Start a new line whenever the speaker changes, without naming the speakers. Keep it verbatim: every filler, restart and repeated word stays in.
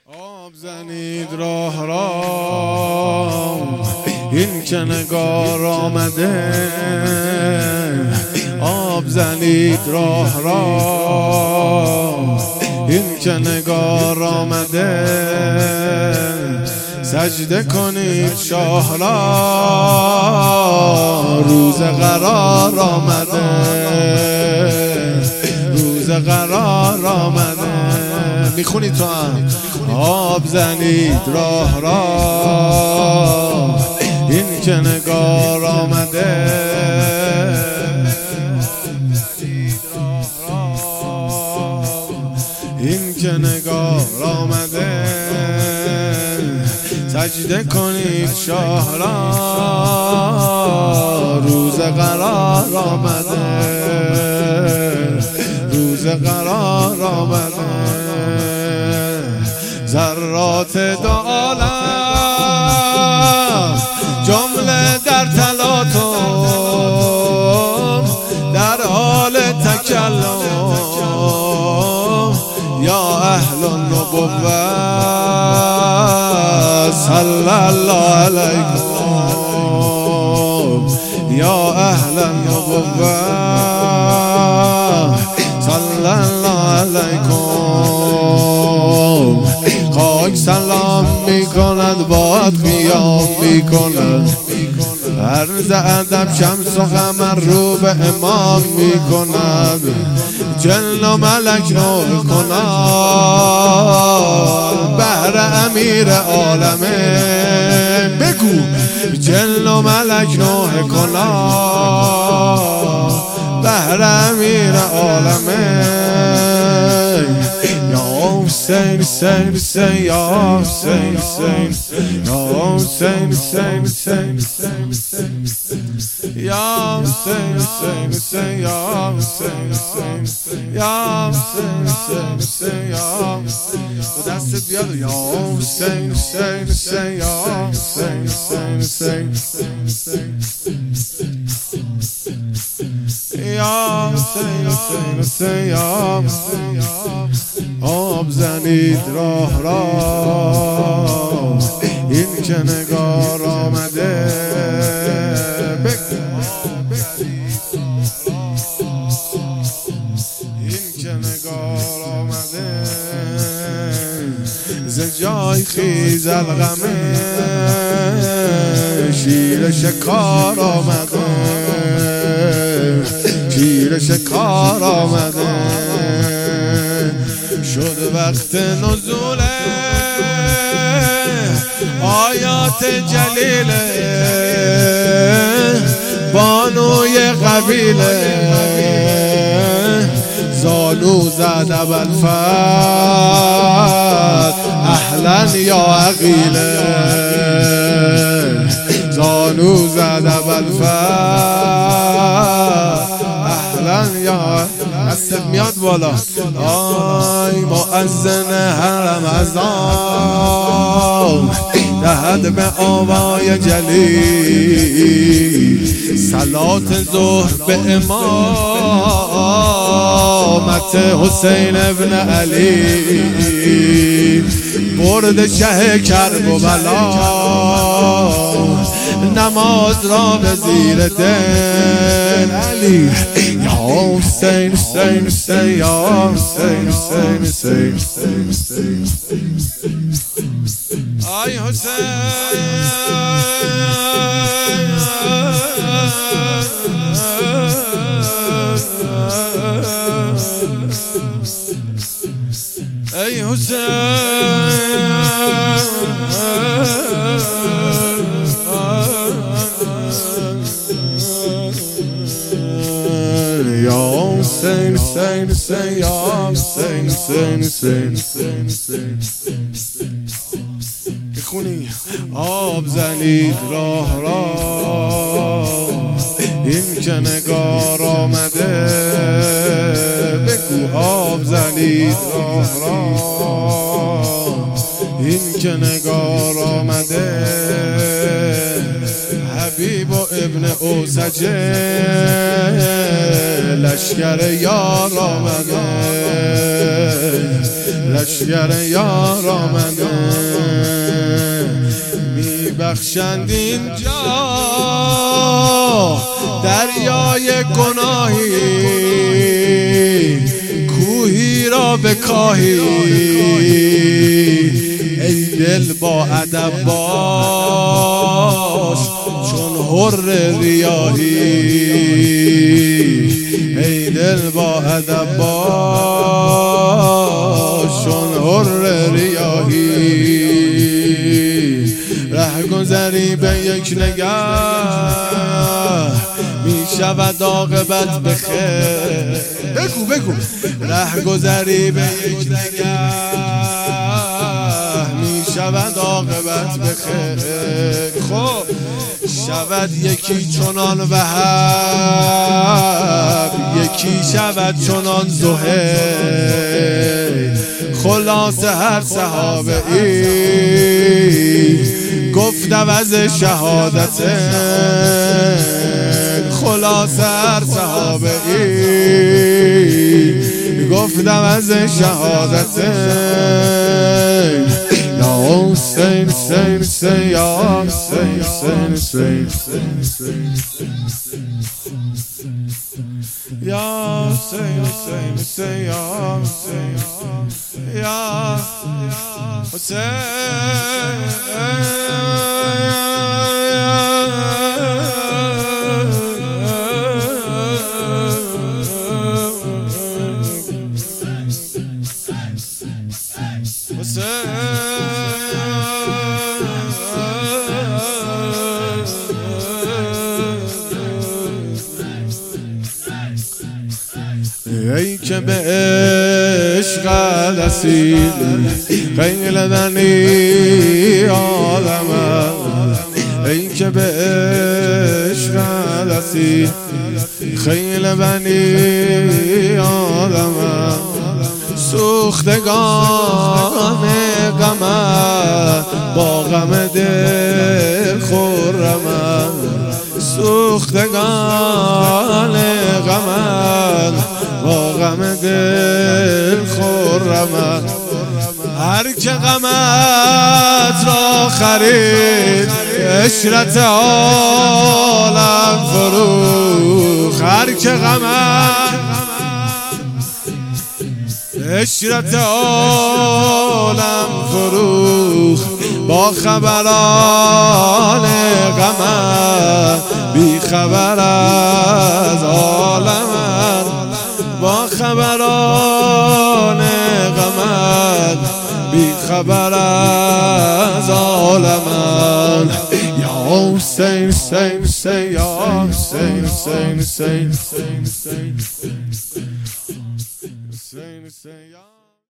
آب زنید راه را این که نگار آمده، آب زنید راه را این که نگار آمده، سجده کنید شاه را روز قرار آمده، روز قرار آمده. میخونی تو هم آب زنید راه را این که نگار آمده، این که نگار آمده، سجده کنید شاه را روز قرار آمده، روز قرار آمده. ذرات دو عالم جمله در تلاطم، در حال تکلم یا اهل النبوة صلی الله علیکم، یا اهل النبوة صلی الله علیکم. خاک سلام می کند باد قیام می کند، عرض ادب شمس و قمر رو به امام می کند، جن و ملک نور کنند بهر امیر عالمه. بگو جن و ملک نور کنند بهر امیر عالمه. Hüseyin, Hüseyin, Hüseyin, ya Hüseyin, Hüseyin, ya Hüseyin, Hüseyin, Hüseyin, Hüseyin, ya Hüseyin, Hüseyin, Hüseyin, ya Hüseyin, Hüseyin, ya Hüseyin, Hüseyin, Hüseyin, ya Hüseyin. Bu dست بیاد یا Hüseyin, Hüseyin, Hüseyin, ya Hüseyin, Hüseyin, Hüseyin, Hüseyin, ya Hüseyin, Hüseyin, Hüseyin, ya Hüseyin. آب زنید راه را این که نگار آمده، این که نگار آمده، ز جای خیز الغمه شیر شکار آمده، شیر شکار آمده. شد وقت نزول آیات جلیله، بانوی قبیله زانو زد ابوالفتح اهلا یا عقیله، زانو زد ابوالفتح اهلا یا. دستت میاد بالا. آی مؤذن حرم اذان دهد به آوای جلیل، صلات ظهر به امامت حسین ابن علی، برد شه کرب و بلا نماز را به زیر دل علی. یا حسین حسین حسین یا حسین حسین حسین حسین آی حسین ای حسین Hüseyin, Hüseyin, Hüseyin, ya Hüseyin, Hüseyin, Hüseyin, Hüseyin, Hüseyin. بخونی آب زنید راه را این که نگار آمده، بگو آب زنید راه را این که نگار آمده. حبیب و ابن اوسجه لشکر یار آمده، لشگر یار آمده میبخشند اینجا دریای گناهی کوهی را بکاهی ای دل با ادب باش چون حر ریاحی ای دل با ادب باش چون حر ریاحی ره گذری به یک نگاه می شود عاقبت بخیر. بگو بگو ره گذری به یک نگاه می شود عاقبت بخیر. خب شود یکی چنان وهب یکی شود چنان زهیر. خلاصه هر صحابه ای گفت عوض شهادت خلاصه هر صحابه ای گفت عوض شهادت یا حسین حسین حسین یا حسین حسین حسین یا حسین حسین حسین یا حسین یا حسین ای که به عشق رسید خیل بنی آدم ای که به عشق رسید خیل بنی آدم سوختگان غمت با غم دل خرمت سوختگان غمت با غم دل خرمت هر که غمت را خرید عشرت عالم فروخت هر که غمت عشرت عالم فروخت با خبران غمت بی خبر از عالمت با خبران غمت بی خبر از عالمت یا حسین حسین حسین یا حسین حسین حسین حسین حسین حسین